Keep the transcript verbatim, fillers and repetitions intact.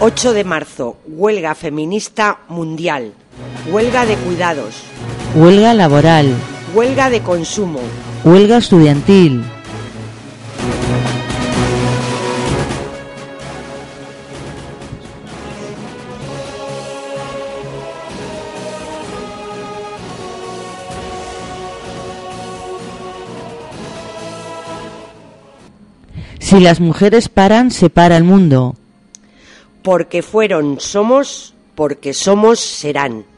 ocho de marzo, huelga feminista mundial, huelga de cuidados, huelga laboral, huelga de consumo, huelga estudiantil. Si las mujeres paran, se para el mundo. Porque fueron, somos, porque somos, serán.